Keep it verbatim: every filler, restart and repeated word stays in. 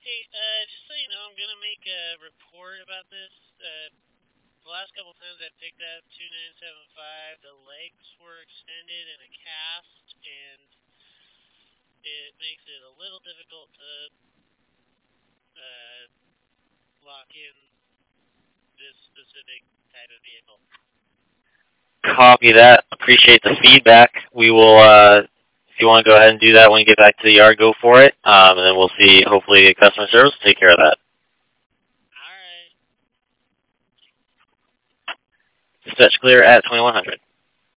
Hey, uh, just so you know, I'm gonna make a report about this. Uh, the last couple times I picked up two nine seven five, the legs were extended in a cast, and it makes it a little difficult to uh, lock in this specific type of vehicle. Copy that. Appreciate the feedback. We will, uh, if you want to go ahead and do that when you get back to the yard, go for it. Um, and then we'll see, hopefully, customer service will take care of that. All right. Stretch clear at twenty-one hundred.